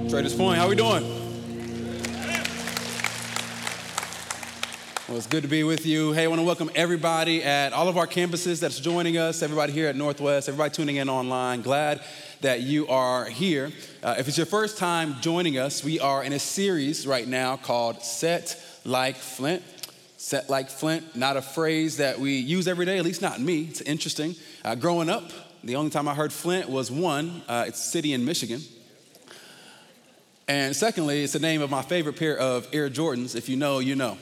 Traders Point, how we doing? Well, it's good to be with you. Hey, I want to welcome everybody at all of our campuses that's joining us, everybody here at Northwest, everybody tuning in online. Glad that you are here. If it's your first time joining us, we are in a series right now called Set Like Flint. Set like Flint, not a phrase that we use every day, at least not me. It's interesting. Growing up, the only time I heard Flint was it's a city in Michigan. And secondly, it's the name of my favorite pair of Air Jordans. If you know, you know.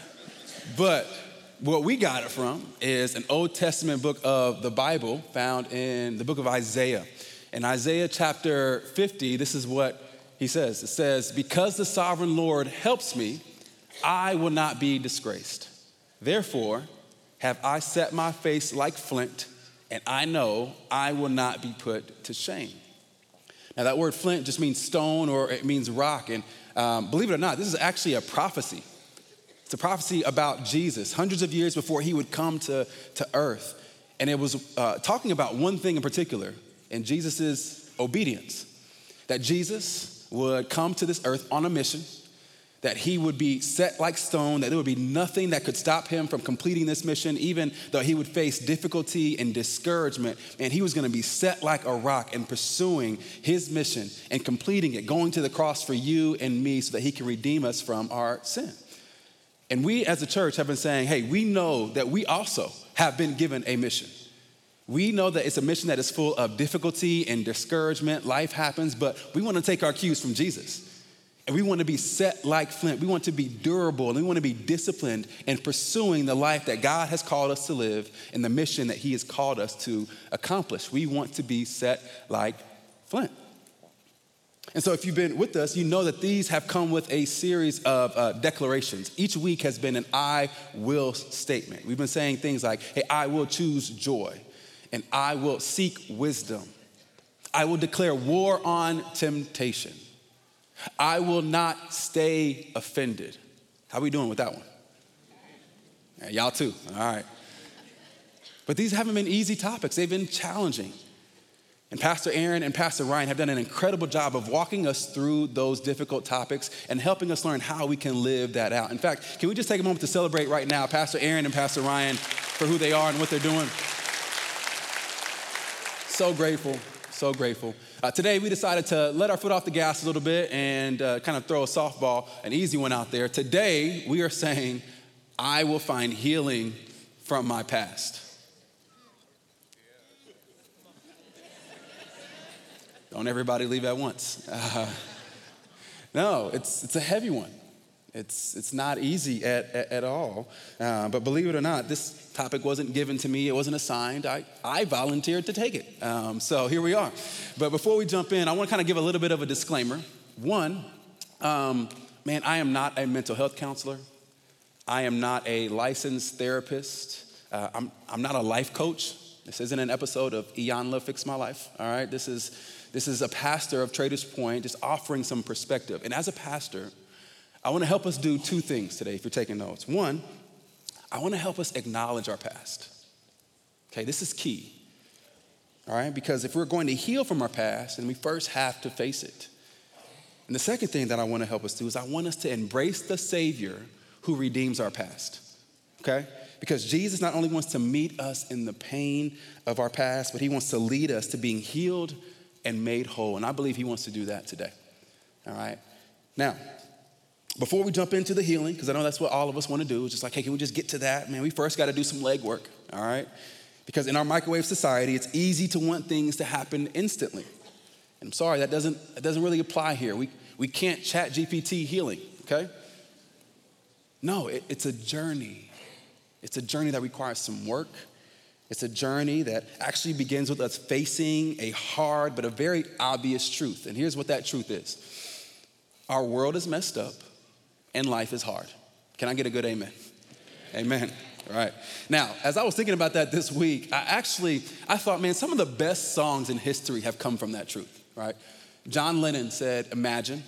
But what we got it from is an Old Testament book of the Bible found in the book of Isaiah. In Isaiah chapter 50, this is what he says. It says, "Because the sovereign Lord helps me, I will not be disgraced. Therefore, have I set my face like flint, and I know I will not be put to shame." Now, that word flint just means stone or it means rock. And believe it or not, this is actually a prophecy. It's a prophecy about Jesus, hundreds of years before he would come to earth. And it was talking about one thing in particular, and Jesus' obedience. That Jesus would come to this earth on a mission, that he would be set like stone, that there would be nothing that could stop him from completing this mission, even though he would face difficulty and discouragement. And he was gonna be set like a rock and pursuing his mission and completing it, going to the cross for you and me so that he can redeem us from our sin. And we as a church have been saying, hey, we know that we also have been given a mission. We know that it's a mission that is full of difficulty and discouragement. Life happens, but we want to take our cues from Jesus. And we want to be set like flint. We want to be durable, and we want to be disciplined in pursuing the life that God has called us to live and the mission that he has called us to accomplish. We want to be set like flint. And so if you've been with us, you know that these have come with a series of declarations. Each week has been an I will statement. We've been saying things like, hey, I will choose joy, and I will seek wisdom. I will declare war on temptation. I will not stay offended. How we doing with that one? Yeah, y'all too, all right. But these haven't been easy topics. They've been challenging. And Pastor Aaron and Pastor Ryan have done an incredible job of walking us through those difficult topics and helping us learn how we can live that out. In fact, can we just take a moment to celebrate right now Pastor Aaron and Pastor Ryan for who they are and what they're doing? So grateful, so grateful. Today, we decided to let our foot off the gas a little bit and kind of throw a softball, an easy one out there. Today, we are saying, I will find healing from my past. Don't everybody leave at once. No, it's a heavy one. It's not easy at all. But believe it or not, this topic wasn't given to me. It wasn't assigned. I volunteered to take it. So here we are. But before we jump in, I want to kind of give a little bit of a disclaimer. One, man, I am not a mental health counselor. I am not a licensed therapist. I'm not a life coach. This isn't an episode of Iyanla Fix My Life. All right, this is a pastor of Traders Point just offering some perspective. And as a pastor, I want to help us do two things today if you're taking notes. One, I want to help us acknowledge our past. Okay, this is key. All right, because if we're going to heal from our past, then we first have to face it. And the second thing that I want to help us do is I want us to embrace the Savior who redeems our past. Okay? Because Jesus not only wants to meet us in the pain of our past, but he wants to lead us to being healed and made whole. And I believe he wants to do that today. All right? Now, before we jump into the healing, because I know that's what all of us want to do, it's just like, hey, can we just get to that? Man, we first got to do some legwork, all right? Because in our microwave society, it's easy to want things to happen instantly. And I'm sorry, that doesn't really apply here. We can't chat GPT healing, okay? No, it's a journey. It's a journey that requires some work. It's a journey that actually begins with us facing a hard but a very obvious truth. And here's what that truth is. Our world is messed up and life is hard. Can I get a good amen? Amen. All right. Now, as I was thinking about that this week, I thought, man, some of the best songs in history have come from that truth, right? John Lennon said, "Imagine."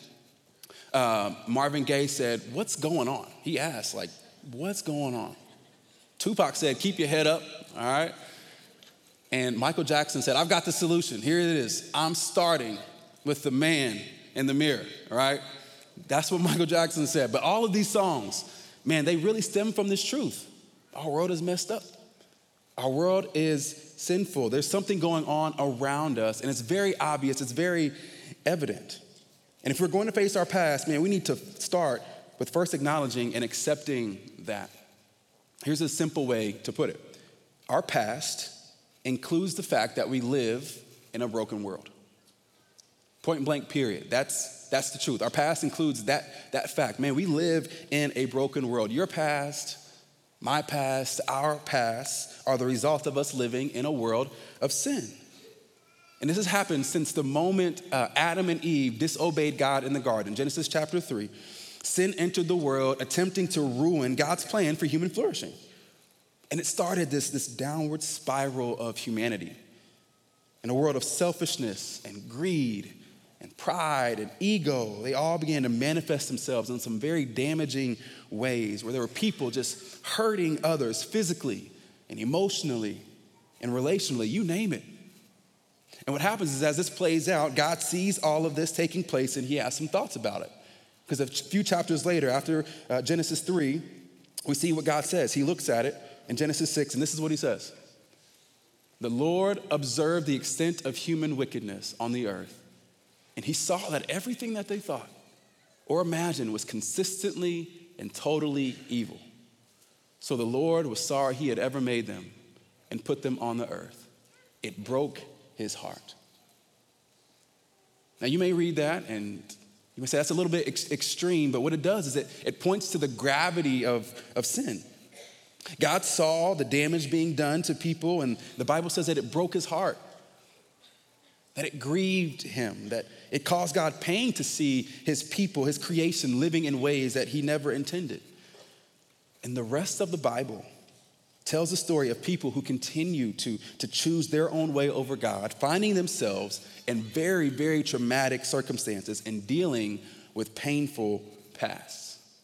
Marvin Gaye said, "What's going on?" He asked, like, what's going on? Tupac said, "Keep your head up," all right? And Michael Jackson said, "I've got the solution. Here it is. I'm starting with the man in the mirror, all right? That's what Michael Jackson said. But all of these songs, man, they really stem from this truth. Our world is messed up. Our world is sinful. There's something going on around us, and it's very obvious, it's very evident. And if we're going to face our past, man, we need to start with first acknowledging and accepting that. Here's a simple way to put it. Our past includes the fact that we live in a broken world. Point blank, period. That's the truth. Our past includes that fact. Man, we live in a broken world. Your past, my past, our past are the result of us living in a world of sin. And this has happened since the moment Adam and Eve disobeyed God in the garden. Genesis chapter 3. Sin entered the world, attempting to ruin God's plan for human flourishing. And it started this downward spiral of humanity in a world of selfishness and greed and pride and ego. They all began to manifest themselves in some very damaging ways where there were people just hurting others physically and emotionally and relationally, you name it. And what happens is as this plays out, God sees all of this taking place and he has some thoughts about it. Because a few chapters later, after Genesis 3, we see what God says. He looks at it in Genesis 6, and this is what he says. The Lord observed the extent of human wickedness on the earth, and he saw that everything that they thought or imagined was consistently and totally evil. So the Lord was sorry he had ever made them and put them on the earth. It broke his heart. Now you may read that and you may say that's a little bit extreme, but what it does is it points to the gravity of sin. God saw the damage being done to people, and the Bible says that it broke his heart, that it grieved him, that it caused God pain to see his people, his creation, living in ways that he never intended. And the rest of the Bible tells the story of people who continue to choose their own way over God, finding themselves in very, very traumatic circumstances and dealing with painful pasts.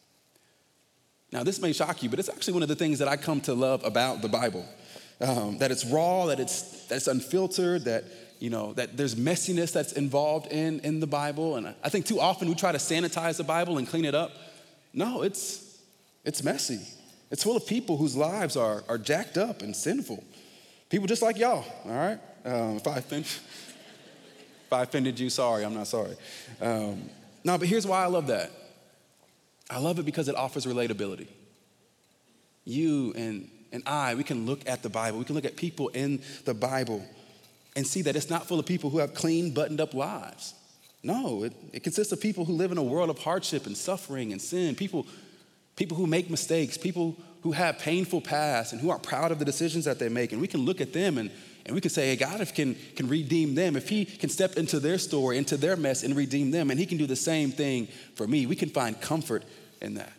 Now, this may shock you, but it's actually one of the things that I come to love about the Bible. That it's raw, that it's unfiltered, that there's messiness that's involved in the Bible. And I think too often we try to sanitize the Bible and clean it up. No, it's messy. It's full of people whose lives are jacked up and sinful. People just like y'all, all right? If I offended you, sorry, I'm not sorry. No, but here's why I love that. I love it because it offers relatability. You and I, we can look at the Bible, we can look at people in the Bible and see that it's not full of people who have clean, buttoned up lives. No, it consists of people who live in a world of hardship and suffering and sin, people who make mistakes, people who have painful pasts and who aren't proud of the decisions that they make. And we can look at them and we can say, hey, God, if can redeem them, if he can step into their story, into their mess and redeem them, and he can do the same thing for me, we can find comfort in that.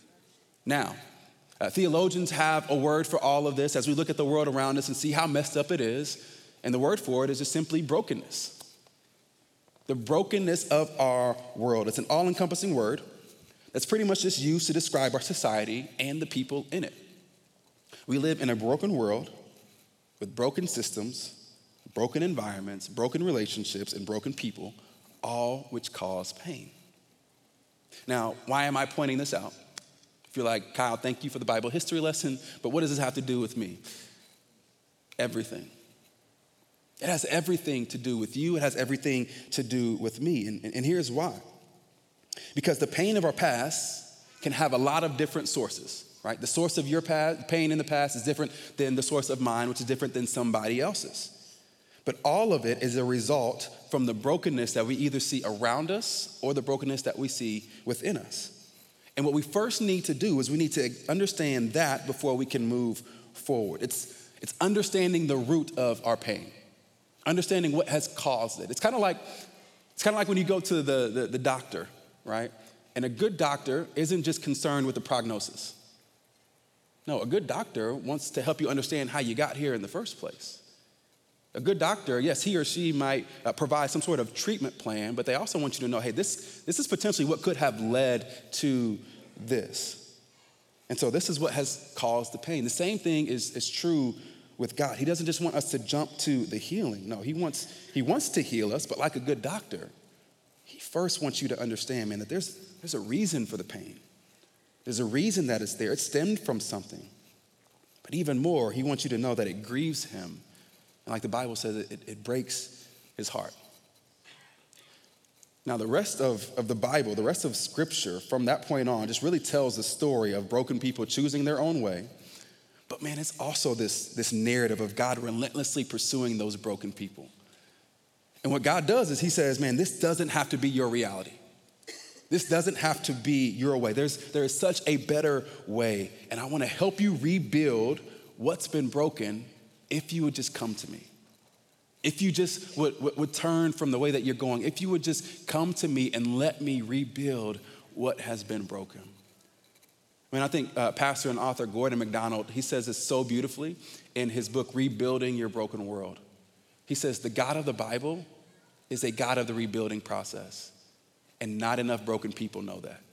Now, theologians have a word for all of this as we look at the world around us and see how messed up it is. And the word for it is just simply brokenness. The brokenness of our world. It's an all-encompassing word that's pretty much just used to describe our society and the people in it. We live in a broken world with broken systems, broken environments, broken relationships, and broken people, all which cause pain. Now, why am I pointing this out? If you're like, Kyle, thank you for the Bible history lesson, but what does this have to do with me? Everything. It has everything to do with you. It has everything to do with me. And here's why. Because the pain of our past can have a lot of different sources, right? The source of your pain in the past is different than the source of mine, which is different than somebody else's. But all of it is a result from the brokenness that we either see around us or the brokenness that we see within us. And what we first need to do is we need to understand that before we can move forward. It's understanding the root of our pain, understanding what has caused it. It's kind of like when you go to the doctor, right? And a good doctor isn't just concerned with the prognosis. No, a good doctor wants to help you understand how you got here in the first place. A good doctor, yes, he or she might provide some sort of treatment plan, but they also want you to know, hey, this is potentially what could have led to this. And so this is what has caused the pain. The same thing is true with God. He doesn't just want us to jump to the healing. No, he wants to heal us, but like a good doctor, he first wants you to understand, man, that there's a reason for the pain. There's a reason that it's there. It stemmed from something. But even more, he wants you to know that it grieves him. And like the Bible says, it breaks his heart. Now, the rest of the Bible, the rest of Scripture from that point on just really tells the story of broken people choosing their own way. But man, it's also this narrative of God relentlessly pursuing those broken people. And what God does is he says, man, this doesn't have to be your reality. This doesn't have to be your way. There is such a better way. And I want to help you rebuild what's been broken if you would just come to me. If you just would turn from the way that you're going. If you would just come to me and let me rebuild what has been broken. I mean, I think pastor and author Gordon MacDonald, he says this so beautifully in his book, Rebuilding Your Broken World. He says, the God of the Bible is a God of the rebuilding process. And not enough broken people know that.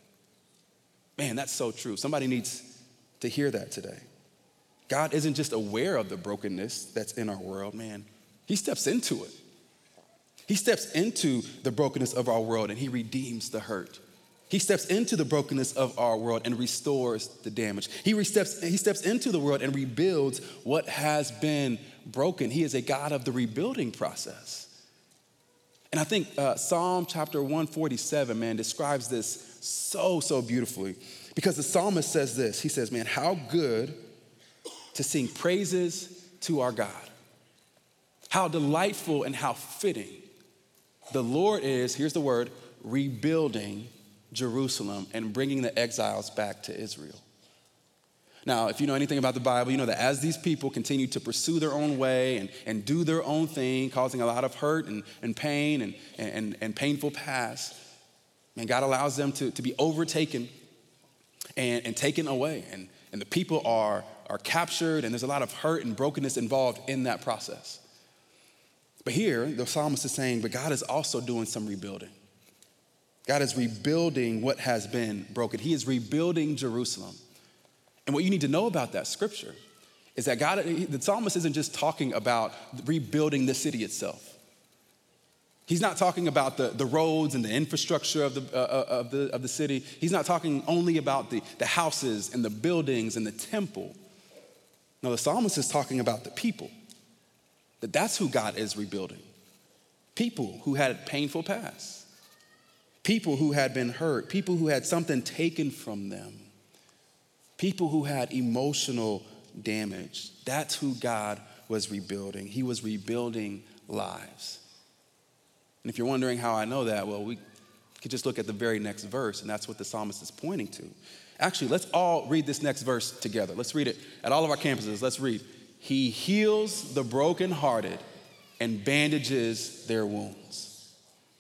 Man, that's so true. Somebody needs to hear that today. God isn't just aware of the brokenness that's in our world, man. He steps into it. He steps into the brokenness of our world and he redeems the hurt. He steps into the brokenness of our world and restores the damage. He steps into the world and rebuilds what has been broken. He is a God of the rebuilding process. And I think Psalm chapter 147, man, describes this so beautifully. Because the psalmist says this. He says, man, how good to sing praises to our God. How delightful and how fitting the Lord is, here's the word, rebuilding Jerusalem and bringing the exiles back to Israel. Now, if you know anything about the Bible, you know that as these people continue to pursue their own way and do their own thing, causing a lot of hurt and pain and painful past, man, God allows them to be overtaken and taken away. And the people are captured, and there's a lot of hurt and brokenness involved in that process. But here, the psalmist is saying, but God is also doing some rebuilding. God is rebuilding what has been broken. He is rebuilding Jerusalem. And what you need to know about that scripture is that the psalmist isn't just talking about rebuilding the city itself. He's not talking about the roads and the infrastructure of the city. He's not talking only about the houses and the buildings and the temple. No, the psalmist is talking about the people. That's who God is rebuilding. People who had painful past. People who had been hurt. People who had something taken from them. People who had emotional damage. That's who God was rebuilding. He was rebuilding lives. And if you're wondering how I know that, well, we could just look at the very next verse, and that's what the psalmist is pointing to. Actually, let's all read this next verse together. Let's read it at all of our campuses. Let's read. He heals the brokenhearted and bandages their wounds.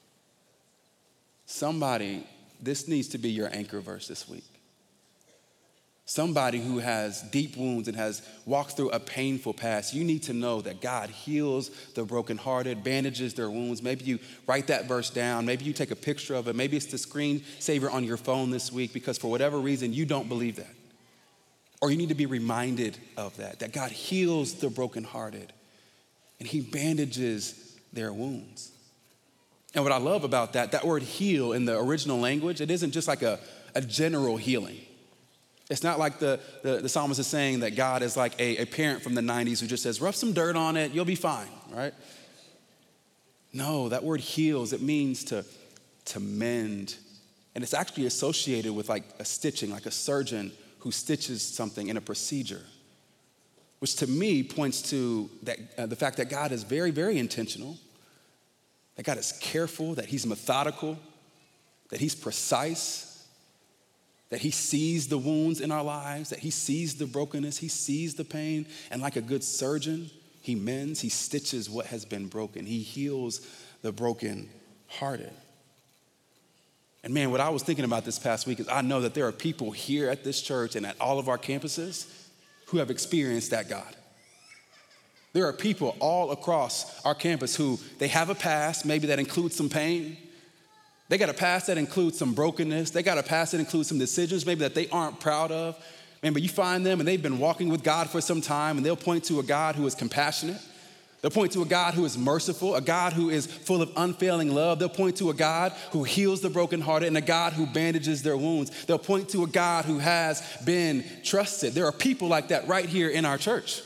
Somebody, this needs to be your anchor verse this week. Somebody who has deep wounds and has walked through a painful past, you need to know that God heals the brokenhearted, bandages their wounds. Maybe you write that verse down. Maybe you take a picture of it. Maybe it's the screensaver on your phone this week because for whatever reason, you don't believe that. Or you need to be reminded of that God heals the brokenhearted and he bandages their wounds. And what I love about that word heal in the original language, it isn't just like a general healing. It's not like the psalmist is saying that God is like a parent from the 90s who just says, rub some dirt on it, you'll be fine, right? No, that word heals, it means to mend. And it's actually associated with like a stitching, like a surgeon who stitches something in a procedure, which to me points to the fact that God is very, very intentional, that God is careful, that he's methodical, that he's precise, that he sees the wounds in our lives, that he sees the brokenness, he sees the pain, and like a good surgeon, he mends, he stitches what has been broken. He heals the brokenhearted. And man, what I was thinking about this past week is I know that there are people here at this church and at all of our campuses who have experienced that God. There are people all across our campus who they have a past, maybe that includes some pain. They got a past that includes some brokenness. They got a past that includes some decisions maybe that they aren't proud of. Man, but you find them and they've been walking with God for some time and they'll point to a God who is compassionate, They'll point to a God who is merciful, a God who is full of unfailing love. They'll point to a God who heals the brokenhearted and a God who bandages their wounds. They'll point to a God who has been trusted. There are people like that right here in our church.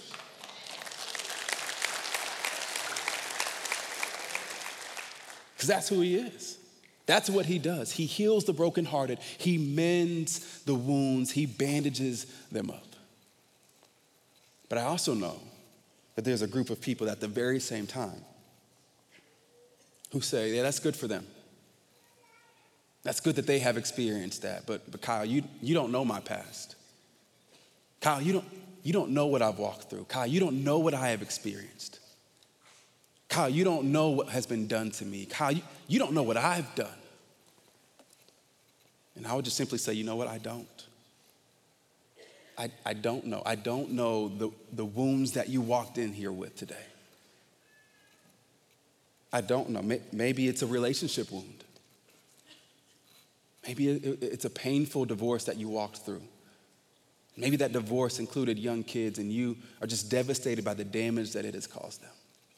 Because that's who he is. That's what he does. He heals the brokenhearted. He mends the wounds. He bandages them up. But I also know that there's a group of people at the very same time who say, yeah, that's good for them. That's good that they have experienced that. But Kyle, you don't know my past. Kyle, you don't know what I've walked through. Kyle, you don't know what I have experienced. Kyle, you don't know what has been done to me. Kyle, you don't know what I've done. And I would just simply say, you know what? I don't. I don't know. I don't know the wounds that you walked in here with today. I don't know. Maybe it's a relationship wound. Maybe it's a painful divorce that you walked through. Maybe that divorce included young kids and you are just devastated by the damage that it has caused them.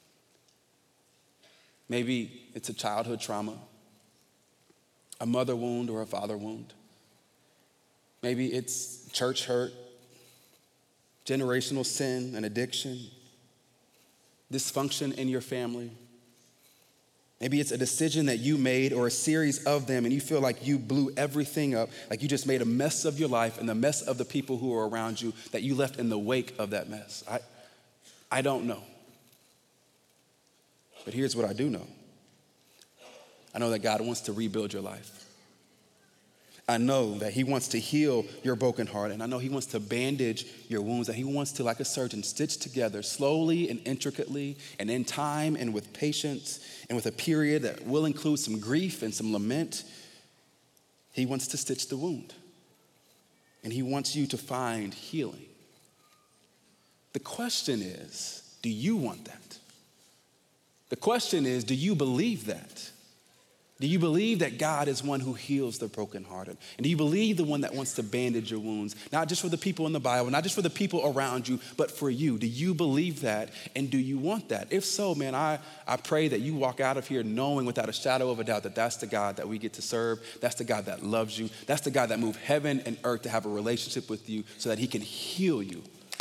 Maybe it's a childhood trauma, a mother wound or a father wound. Maybe it's church hurt, generational sin and addiction, dysfunction in your family. Maybe it's a decision that you made or a series of them and you feel like you blew everything up, like you just made a mess of your life and the mess of the people who are around you that you left in the wake of that mess. I don't know. But here's what I do know. I know that God wants to rebuild your life. I know that he wants to heal your broken heart, and I know he wants to bandage your wounds, that he wants to, like a surgeon, stitch together slowly and intricately and in time and with patience and with a period that will include some grief and some lament. He wants to stitch the wound, and he wants you to find healing. The question is, do you want that? The question is, do you believe that? Do you believe that God is one who heals the brokenhearted? And do you believe the one that wants to bandage your wounds? Not just for the people in the Bible, not just for the people around you, but for you. Do you believe that? And do you want that? If so, man, I pray that you walk out of here knowing without a shadow of a doubt that that's the God that we get to serve. That's the God that loves you. That's the God that moved heaven and earth to have a relationship with you so that he can heal you.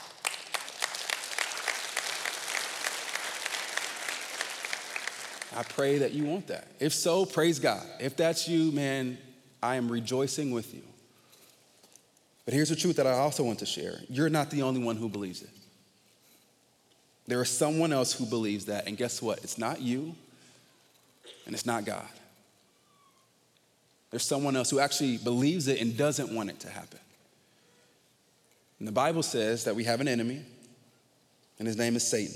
I pray that you want that. If so, praise God. If that's you, man, I am rejoicing with you. But here's the truth that I also want to share. You're not the only one who believes it. There is someone else who believes that, and guess what? It's not you, and it's not God. There's someone else who actually believes it and doesn't want it to happen. And the Bible says that we have an enemy, and his name is Satan.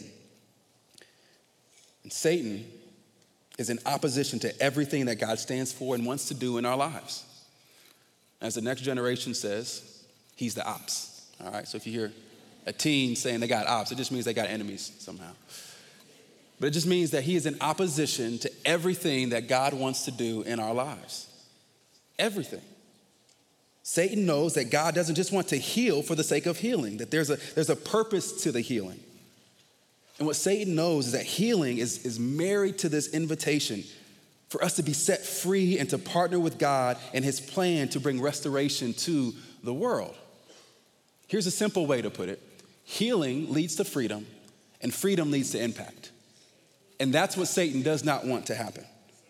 And Satan is in opposition to everything that God stands for and wants to do in our lives. As the next generation says, he's the ops, all right? So if you hear a teen saying they got ops, it just means they got enemies somehow. But it just means that he is in opposition to everything that God wants to do in our lives. Everything. Satan knows that God doesn't just want to heal for the sake of healing, that there's a purpose to the healing. And what Satan knows is that healing is married to this invitation for us to be set free and to partner with God in his plan to bring restoration to the world. Here's a simple way to put it. Healing leads to freedom, and freedom leads to impact. And that's what Satan does not want to happen.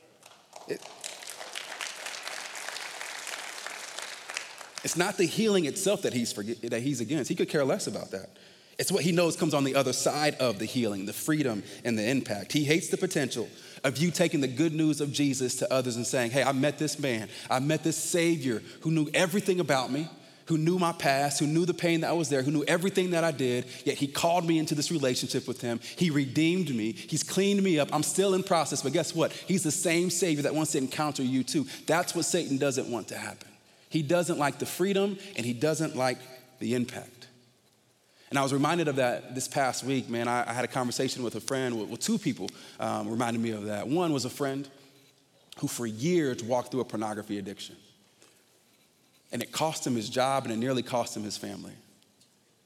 It's not the healing itself that he's against. He could care less about that. It's what he knows comes on the other side of the healing, the freedom and the impact. He hates the potential of you taking the good news of Jesus to others and saying, hey, I met this man. I met this Savior who knew everything about me, who knew my past, who knew the pain that was there, who knew everything that I did, yet he called me into this relationship with him. He redeemed me. He's cleaned me up. I'm still in process, but guess what? He's the same Savior that wants to encounter you too. That's what Satan doesn't want to happen. He doesn't like the freedom and he doesn't like the impact. And I was reminded of that this past week, man. I had a conversation with a friend, with two people reminded me of that. One was a friend who for years walked through a pornography addiction. And it cost him his job and it nearly cost him his family.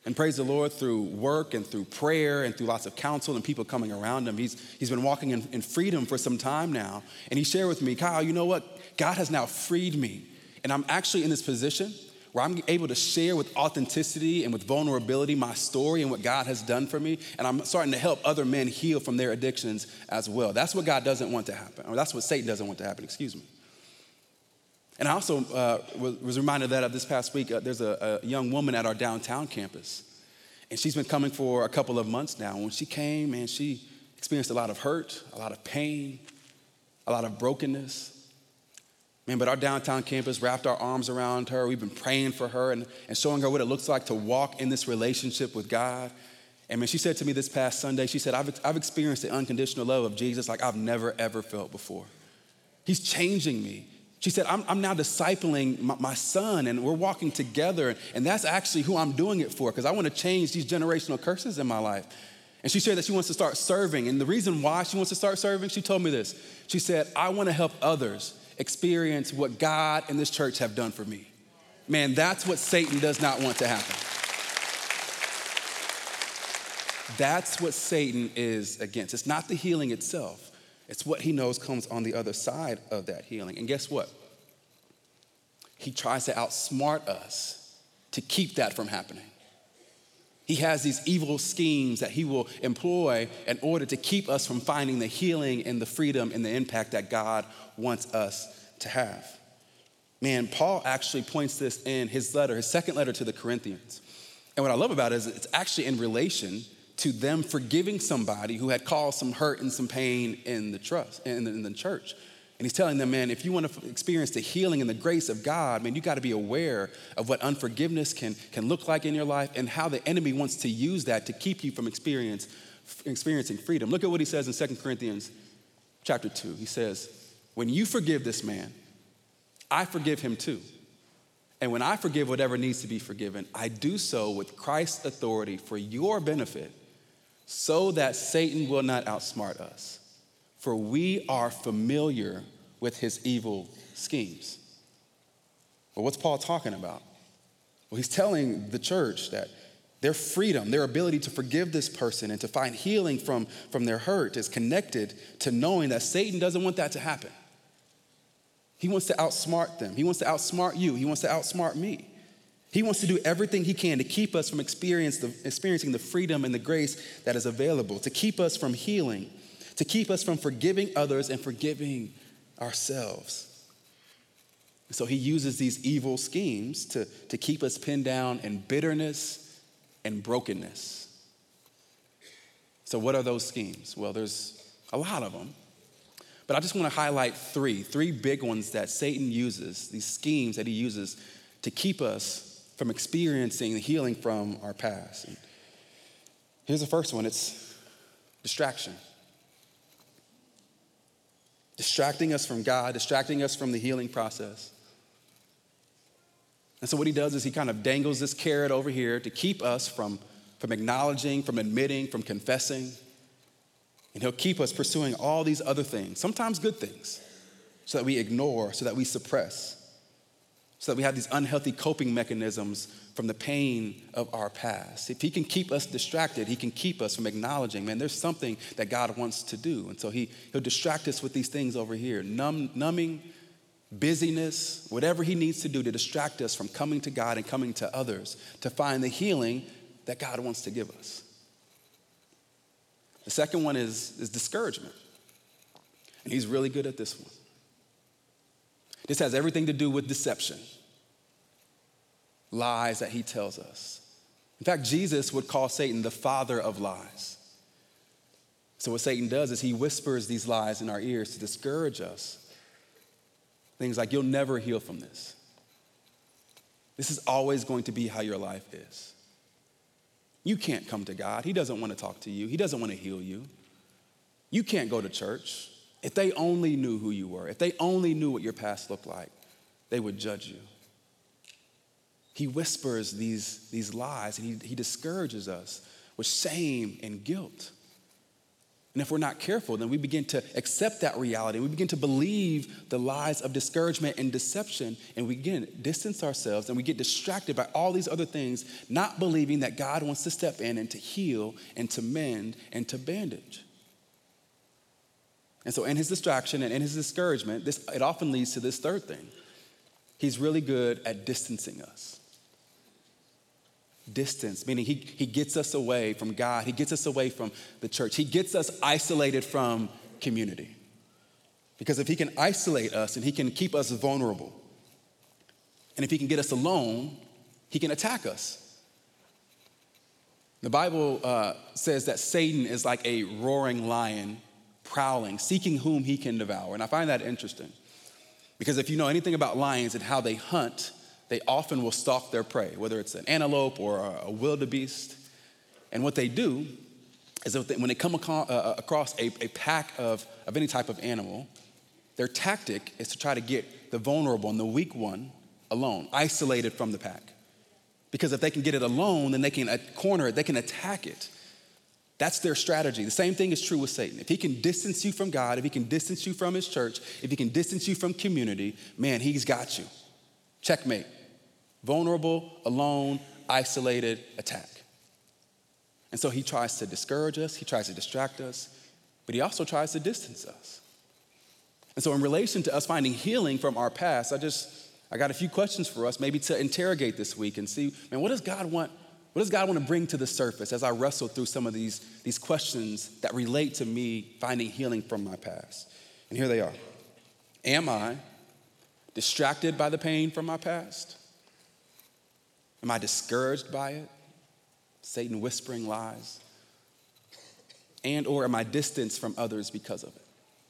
And praise the Lord, through work and through prayer and through lots of counsel and people coming around him, he's been walking in freedom for some time now. And he shared with me, Kyle, you know what? God has now freed me. And I'm actually in this position where I'm able to share with authenticity and with vulnerability my story and what God has done for me. And I'm starting to help other men heal from their addictions as well. That's what God doesn't want to happen, or that's what Satan doesn't want to happen, excuse me. And I also was reminded that of this past week, there's a young woman at our downtown campus. And she's been coming for a couple of months now. When she came, man, she experienced a lot of hurt, a lot of pain, a lot of brokenness. Man, but our downtown campus wrapped our arms around her. We've been praying for her and showing her what it looks like to walk in this relationship with God. And man, she said to me this past Sunday, she said, I've experienced the unconditional love of Jesus like I've never, ever felt before. He's changing me. She said, I'm now discipling my son, and we're walking together, and that's actually who I'm doing it for, because I want to change these generational curses in my life. And she shared that she wants to start serving, and the reason why she wants to start serving, she told me this. She said, I want to help others experience what God and this church have done for me. Man, that's what Satan does not want to happen. That's what Satan is against. It's not the healing itself. It's what he knows comes on the other side of that healing. And guess what? He tries to outsmart us to keep that from happening. He has these evil schemes that he will employ in order to keep us from finding the healing and the freedom and the impact that God wants us to have. Man, Paul actually points this in his letter, his second letter to the Corinthians. And what I love about it is it's actually in relation to them forgiving somebody who had caused some hurt and some pain in the church. And he's telling them, man, if you want to experience the healing and the grace of God, man, you got to be aware of what unforgiveness can look like in your life and how the enemy wants to use that to keep you from experiencing freedom. Look at what he says in 2 Corinthians chapter 2. He says, when you forgive this man, I forgive him too. And when I forgive whatever needs to be forgiven, I do so with Christ's authority for your benefit, so that Satan will not outsmart us. For we are familiar with his evil schemes. Well, what's Paul talking about? Well, he's telling the church that their freedom, their ability to forgive this person and to find healing from their hurt is connected to knowing that Satan doesn't want that to happen. He wants to outsmart them. He wants to outsmart you. He wants to outsmart me. He wants to do everything he can to keep us from experiencing the freedom and the grace that is available, to keep us from healing, to keep us from forgiving others and forgiving ourselves. So he uses these evil schemes to keep us pinned down in bitterness and brokenness. So what are those schemes? Well, there's a lot of them. But I just want to highlight three big ones that Satan uses, these schemes that he uses to keep us from experiencing the healing from our past. And here's the first one, it's distraction. Distracting us from God, distracting us from the healing process. And so what he does is he kind of dangles this carrot over here to keep us from acknowledging, from admitting, from confessing. And he'll keep us pursuing all these other things, sometimes good things, so that we ignore, so that we suppress, so that we have these unhealthy coping mechanisms from the pain of our past. If he can keep us distracted, he can keep us from acknowledging, man, there's something that God wants to do. And so he'll distract us with these things over here, numbing, busyness, whatever he needs to do to distract us from coming to God and coming to others to find the healing that God wants to give us. The second one is discouragement. And he's really good at this one. This has everything to do with deception, lies that he tells us. In fact, Jesus would call Satan the father of lies. So what Satan does is he whispers these lies in our ears to discourage us. Things like, you'll never heal from this. This is always going to be how your life is. You can't come to God. He doesn't want to talk to you. He doesn't want to heal you. You can't go to church. If they only knew who you were, if they only knew what your past looked like, they would judge you. He whispers these lies, and he discourages us with shame and guilt. And if we're not careful, then we begin to accept that reality. We begin to believe the lies of discouragement and deception, and we again distance ourselves, and we get distracted by all these other things, not believing that God wants to step in and to heal and to mend and to bandage. And so in his distraction and in his discouragement, it often leads to this third thing. He's really good at distancing us. Distance, meaning he gets us away from God. He gets us away from the church. He gets us isolated from community. Because if he can isolate us and he can keep us vulnerable, and if he can get us alone, he can attack us. The Bible says that Satan is like a roaring lion, prowling, seeking whom he can devour. And I find that interesting. Because if you know anything about lions and how they hunt, they often will stalk their prey, whether it's an antelope or a wildebeest. And what they do is that when they come across a pack of any type of animal, their tactic is to try to get the vulnerable and the weak one alone, isolated from the pack. Because if they can get it alone, then they can corner it, they can attack it. That's their strategy. The same thing is true with Satan. If he can distance you from God, if he can distance you from his church, if he can distance you from community, man, he's got you. Checkmate. Vulnerable, alone, isolated, attack. And so he tries to discourage us, he tries to distract us, but he also tries to distance us. And so in relation to us finding healing from our past, I got a few questions for us, maybe to interrogate this week and see, man, what does God want to bring to the surface as I wrestle through some of these questions that relate to me finding healing from my past? And here they are. Am I distracted by the pain from my past? Am I discouraged by it? Satan whispering lies? And or am I distanced from others because of it?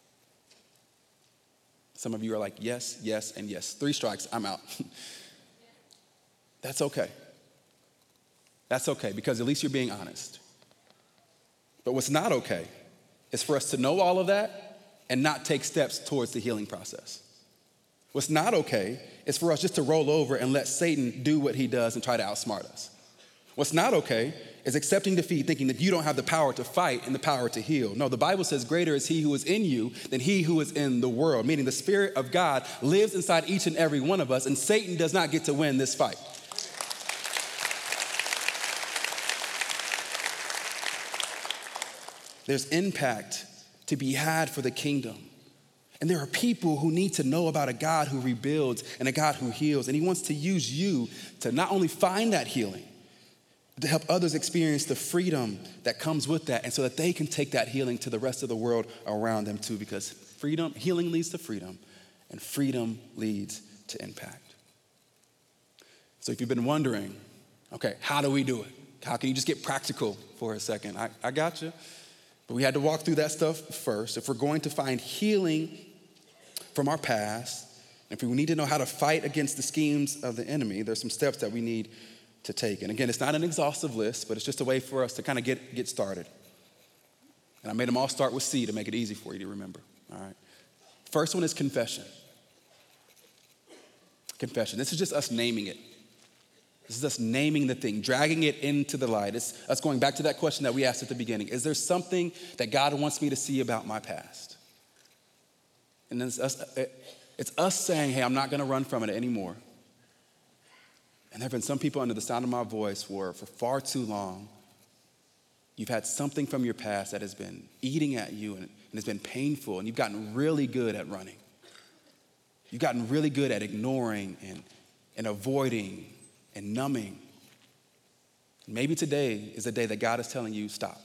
Some of you are like, yes, yes, and yes. 3 strikes, I'm out. That's okay. That's okay, because at least you're being honest. But what's not okay is for us to know all of that and not take steps towards the healing process. What's not okay is for us just to roll over and let Satan do what he does and try to outsmart us. What's not okay is accepting defeat, thinking that you don't have the power to fight and the power to heal. No, the Bible says greater is he who is in you than he who is in the world, meaning the Spirit of God lives inside each and every one of us, and Satan does not get to win this fight. There's impact to be had for the kingdom. And there are people who need to know about a God who rebuilds and a God who heals. And he wants to use you to not only find that healing, but to help others experience the freedom that comes with that, and so that they can take that healing to the rest of the world around them too, because healing leads to freedom, and freedom leads to impact. So if you've been wondering, okay, how do we do it? How can you just get practical for a second? I got you. But we had to walk through that stuff first. If we're going to find healing from our past, if we need to know how to fight against the schemes of the enemy, there's some steps that we need to take. And again, it's not an exhaustive list, but it's just a way for us to kind of get started. And I made them all start with C to make it easy for you to remember. All right. First one is confession. Confession. This is just us naming it. This is us naming the thing, dragging it into the light. It's us going back to that question that we asked at the beginning. Is there something that God wants me to see about my past? And then it's us saying, hey, I'm not going to run from it anymore. And there have been some people under the sound of my voice where for far too long, you've had something from your past that has been eating at you and has been painful, and you've gotten really good at running. You've gotten really good at ignoring and avoiding and numbing. Maybe today is the day that God is telling you, stop.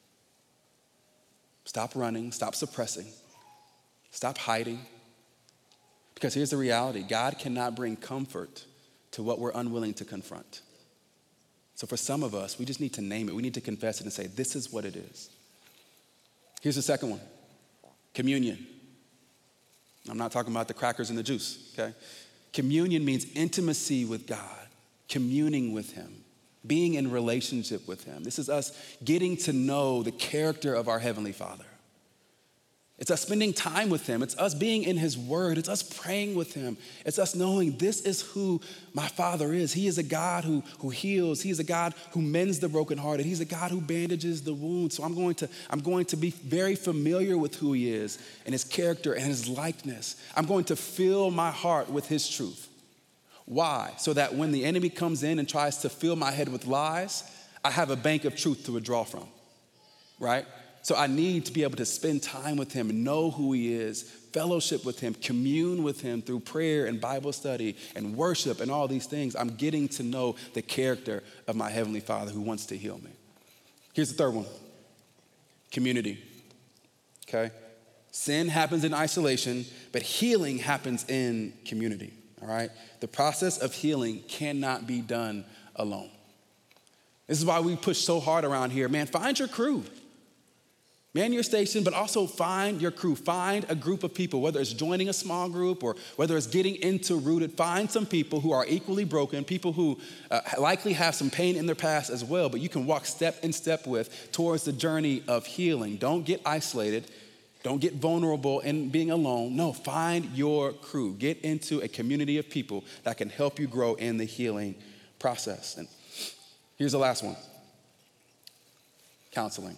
Stop running, stop suppressing, stop hiding. Because here's the reality, God cannot bring comfort to what we're unwilling to confront. So for some of us, we just need to name it. We need to confess it and say, this is what it is. Here's the second one, communion. I'm not talking about the crackers and the juice, okay? Communion means intimacy with God, communing with him, being in relationship with him. This is us getting to know the character of our Heavenly Father. It's us spending time with him. It's us being in his word. It's us praying with him. It's us knowing this is who my Father is. He is a God who heals. He is a God who mends the brokenhearted. He's a God who bandages the wounds. So I'm going to be very familiar with who he is and his character and his likeness. I'm going to fill my heart with his truth. Why? So that when the enemy comes in and tries to fill my head with lies, I have a bank of truth to withdraw from, right? So I need to be able to spend time with him and know who he is, fellowship with him, commune with him through prayer and Bible study and worship and all these things. I'm getting to know the character of my Heavenly Father who wants to heal me. Here's the third one, community, okay? Sin happens in isolation, but healing happens in community, all right? The process of healing cannot be done alone. This is why we push so hard around here. Man, find your crew. Man your station, but also find your crew. Find a group of people, whether it's joining a small group or whether it's getting into Rooted. Find some people who are equally broken, people who likely have some pain in their past as well, but you can walk step in step with towards the journey of healing. Don't get isolated. Don't get vulnerable in being alone. No, find your crew. Get into a community of people that can help you grow in the healing process. And here's the last one, counseling.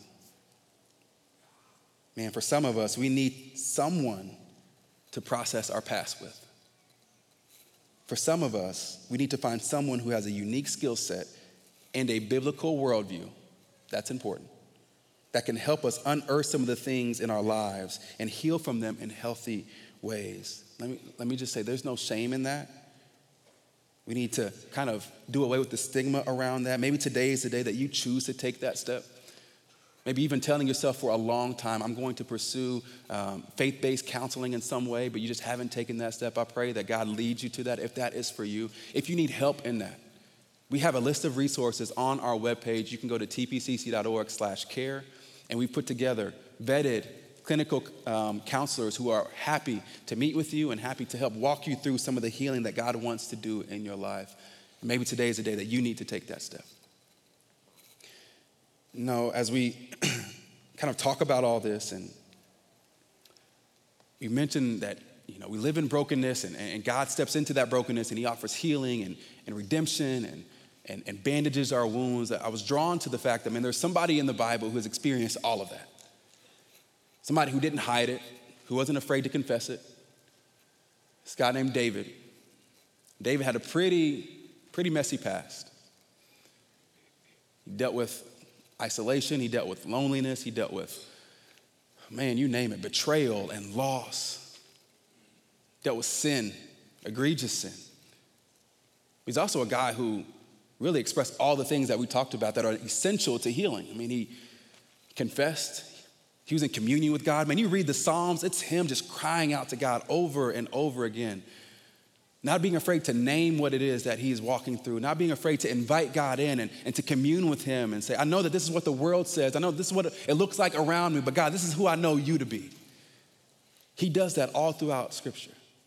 Man, for some of us, we need someone to process our past with. For some of us, we need to find someone who has a unique skill set and a biblical worldview, that's important, that can help us unearth some of the things in our lives and heal from them in healthy ways. Let me just say, there's no shame in that. We need to kind of do away with the stigma around that. Maybe today is the day that you choose to take that step. Maybe even telling yourself for a long time, I'm going to pursue faith-based counseling in some way, but you just haven't taken that step. I pray that God leads you to that if that is for you. If you need help in that, we have a list of resources on our webpage. You can go to tpcc.org/care, and we put together vetted clinical counselors who are happy to meet with you and happy to help walk you through some of the healing that God wants to do in your life. And maybe today is the day that you need to take that step. No, as we kind of talk about all this, and we mentioned that, we live in brokenness, and God steps into that brokenness, and he offers healing and redemption and bandages our wounds. I was drawn to the fact that, there's somebody in the Bible who has experienced all of that. Somebody who didn't hide it, who wasn't afraid to confess it. This guy named David. David had a pretty messy past. He dealt with isolation, he dealt with loneliness, he dealt with, you name it, betrayal and loss. Dealt with sin, egregious sin. He's also a guy who really expressed all the things that we talked about that are essential to healing. He confessed, he was in communion with God. You read the Psalms, it's him just crying out to God over and over again. Not being afraid to name what it is that he's walking through. Not being afraid to invite God in and to commune with him and say, I know that this is what the world says. I know this is what it looks like around me, but God, this is who I know you to be. He does that all throughout Scripture.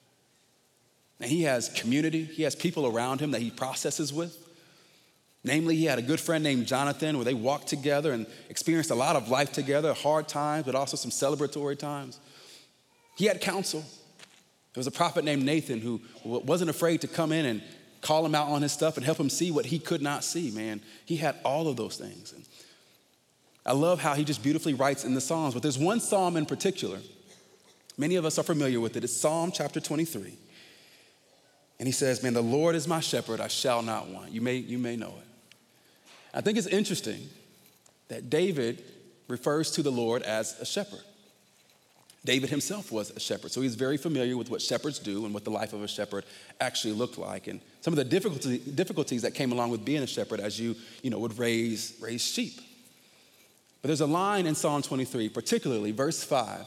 And he has community. He has people around him that he processes with. Namely, he had a good friend named Jonathan where they walked together and experienced a lot of life together, hard times, but also some celebratory times. He had counsel. There was a prophet named Nathan who wasn't afraid to come in and call him out on his stuff and help him see what he could not see, man. He had all of those things. And I love how he just beautifully writes in the Psalms, but there's one Psalm in particular. Many of us are familiar with it. It's Psalm chapter 23. And he says, the Lord is my shepherd, I shall not want. You may know it. I think it's interesting that David refers to the Lord as a shepherd. David himself was a shepherd, so he's very familiar with what shepherds do and what the life of a shepherd actually looked like, and some of the difficulties that came along with being a shepherd as you would raise sheep. But there's a line in Psalm 23, particularly verse 5,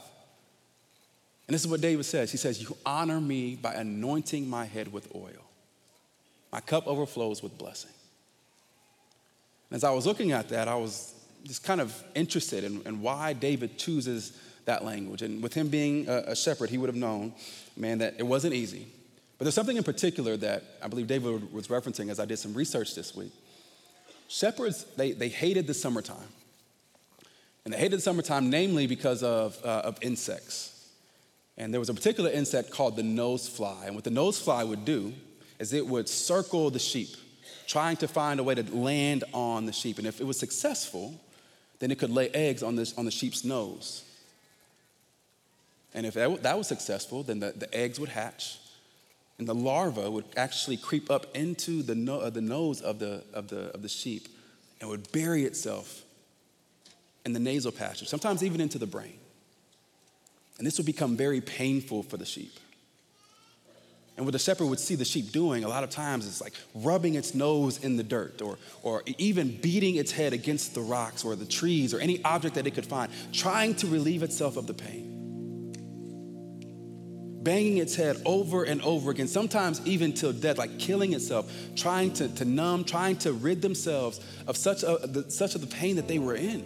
and this is what David says. He says, you honor me by anointing my head with oil. My cup overflows with blessing. And as I was looking at that, I was just kind of interested in why David chooses that language. And with him being a shepherd, he would have known, that it wasn't easy. But there's something in particular that I believe David was referencing as I did some research this week. Shepherds, they hated the summertime. And they hated the summertime, namely because of insects. And there was a particular insect called the nose fly. And what the nose fly would do is it would circle the sheep, trying to find a way to land on the sheep. And if it was successful, then it could lay eggs on the sheep's nose. And if that was successful, then the eggs would hatch, and the larva would actually creep up into the nose of the sheep and would bury itself in the nasal passage, sometimes even into the brain. And this would become very painful for the sheep. And what the shepherd would see the sheep doing a lot of times is like rubbing its nose in the dirt or even beating its head against the rocks or the trees or any object that it could find, trying to relieve itself of the pain. Banging its head over and over again, sometimes even till death, like killing itself, trying to numb, trying to rid themselves of such of the pain that they were in.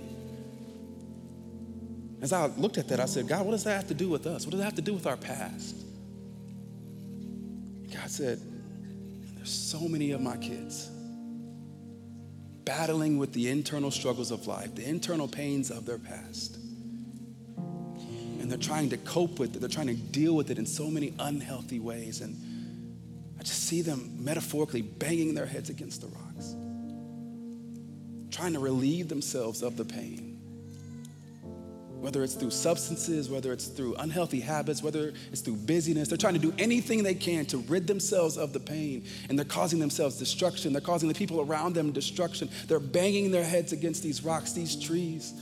As I looked at that, I said, God, what does that have to do with us? What does that have to do with our past? God said, there's so many of my kids battling with the internal struggles of life, the internal pains of their past. And they're trying to cope with it. They're trying to deal with it in so many unhealthy ways. And I just see them metaphorically banging their heads against the rocks, trying to relieve themselves of the pain. Whether it's through substances, whether it's through unhealthy habits, whether it's through busyness, they're trying to do anything they can to rid themselves of the pain. And they're causing themselves destruction. They're causing the people around them destruction. They're banging their heads against these rocks, these trees.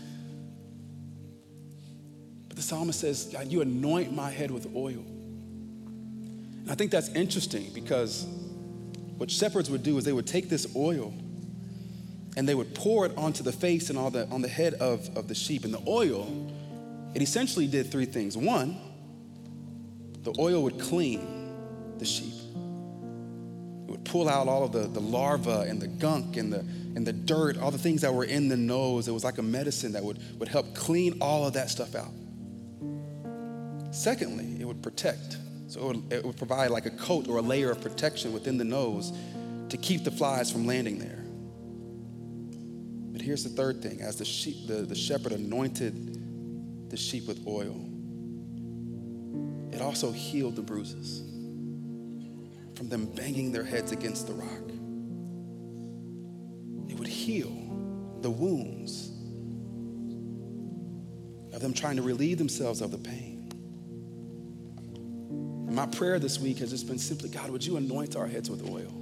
But the psalmist says, God, you anoint my head with oil. And I think that's interesting because what shepherds would do is they would take this oil and they would pour it onto the face and on the head of the sheep. And the oil, it essentially did three things. One, the oil would clean the sheep. It would pull out all of the larvae and the gunk and the dirt, all the things that were in the nose. It was like a medicine that would help clean all of that stuff out. Secondly, it would protect. So it would provide like a coat or a layer of protection within the nose to keep the flies from landing there. But here's the third thing. As the shepherd anointed the sheep with oil, it also healed the bruises from them banging their heads against the rock. It would heal the wounds of them trying to relieve themselves of the pain. And my prayer this week has just been simply, God, would you anoint our heads with oil?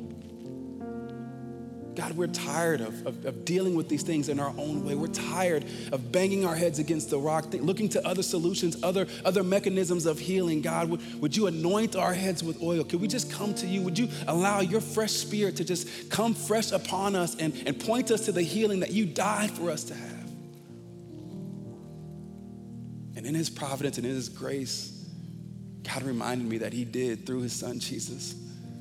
God, we're tired of dealing with these things in our own way. We're tired of banging our heads against the rock, looking to other solutions, other mechanisms of healing. God, would you anoint our heads with oil? Could we just come to you? Would you allow your fresh spirit to just come fresh upon us and point us to the healing that you died for us to have? And in his providence and in his grace, God reminded me that he did through his son, Jesus.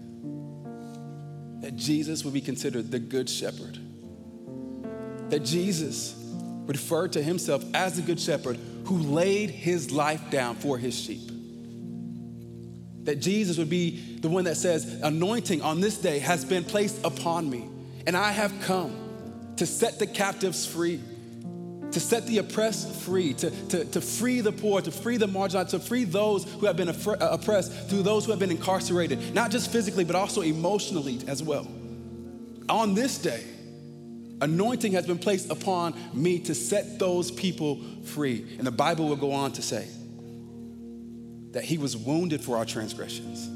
That Jesus would be considered the good shepherd. That Jesus referred to himself as the good shepherd who laid his life down for his sheep. That Jesus would be the one that says, anointing on this day has been placed upon me, and I have come to set the captives free, to set the oppressed free, to free the poor, to free the marginalized, to free those who have been oppressed, through those who have been incarcerated, not just physically, but also emotionally as well. On this day, anointing has been placed upon me to set those people free. And the Bible will go on to say that he was wounded for our transgressions,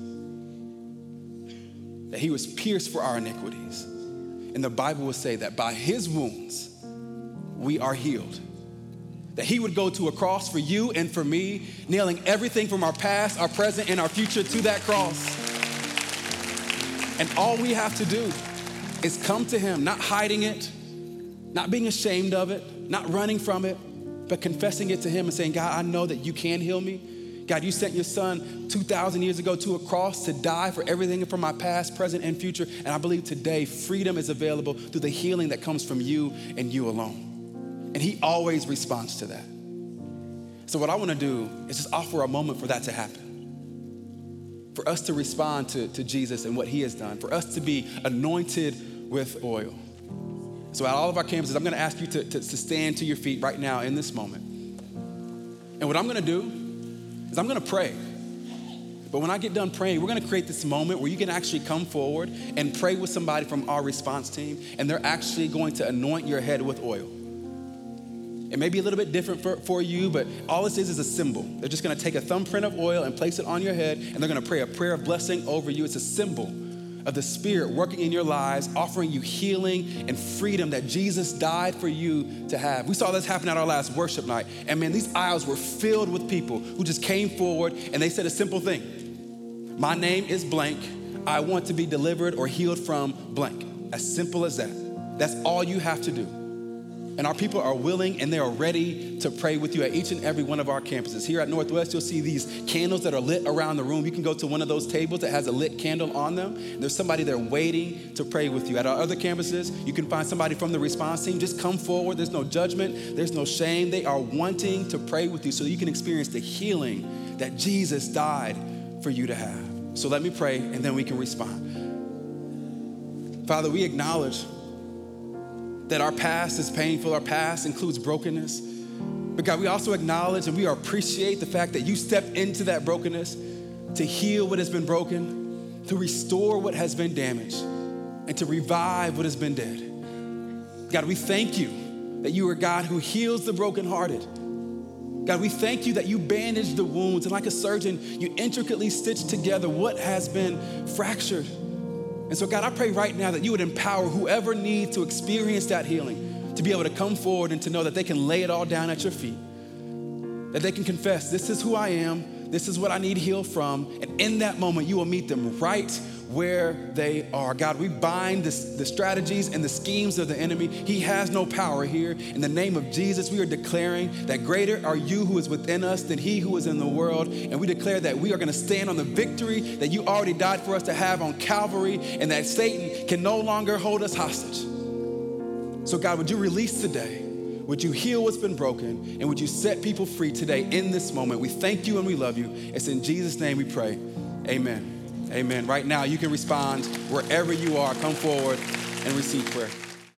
that he was pierced for our iniquities. And the Bible will say that by his wounds, we are healed. That he would go to a cross for you and for me, nailing everything from our past, our present, and our future to that cross. And all we have to do is come to him, not hiding it, not being ashamed of it, not running from it, but confessing it to him and saying, God, I know that you can heal me. God, you sent your son 2,000 years ago to a cross to die for everything from my past, present, and future. And I believe today freedom is available through the healing that comes from you and you alone. And he always responds to that. So what I want to do is just offer a moment for that to happen. For us to respond to Jesus and what he has done. For us to be anointed with oil. So at all of our campuses, I'm gonna ask you to stand to your feet right now in this moment. And what I'm gonna do is I'm gonna pray. But when I get done praying, we're gonna create this moment where you can actually come forward and pray with somebody from our response team, and they're actually going to anoint your head with oil. It may be a little bit different for you, but all this is a symbol. They're just gonna take a thumbprint of oil and place it on your head, and they're gonna pray a prayer of blessing over you. It's a symbol of the Spirit working in your lives, offering you healing and freedom that Jesus died for you to have. We saw this happen at our last worship night, and man, these aisles were filled with people who just came forward and they said a simple thing. My name is blank. I want to be delivered or healed from blank. As simple as that. That's all you have to do. And our people are willing and they are ready to pray with you at each and every one of our campuses. Here at Northwest, you'll see these candles that are lit around the room. You can go to one of those tables that has a lit candle on them. There's somebody there waiting to pray with you. At our other campuses, you can find somebody from the response team. Just come forward. There's no judgment. There's no shame. They are wanting to pray with you so you can experience the healing that Jesus died for you to have. So let me pray and then we can respond. Father, we acknowledge that our past is painful, our past includes brokenness. But God, we also acknowledge and we appreciate the fact that you stepped into that brokenness to heal what has been broken, to restore what has been damaged, and to revive what has been dead. God, we thank you that you are God who heals the brokenhearted. God, we thank you that you bandaged the wounds and like a surgeon, you intricately stitched together what has been fractured. And so God, I pray right now that you would empower whoever needs to experience that healing to be able to come forward and to know that they can lay it all down at your feet, that they can confess, this is who I am, this is what I need healed from, and in that moment, you will meet them right where they are. God, we bind the strategies and the schemes of the enemy. He has no power here. In the name of Jesus, we are declaring that greater are you who is within us than he who is in the world. And we declare that we are gonna stand on the victory that you already died for us to have on Calvary, and that Satan can no longer hold us hostage. So God, would you release today? Would you heal what's been broken? And would you set people free today in this moment? We thank you and we love you. It's in Jesus' name we pray, amen. Amen. Right now, you can respond wherever you are. Come forward and receive prayer.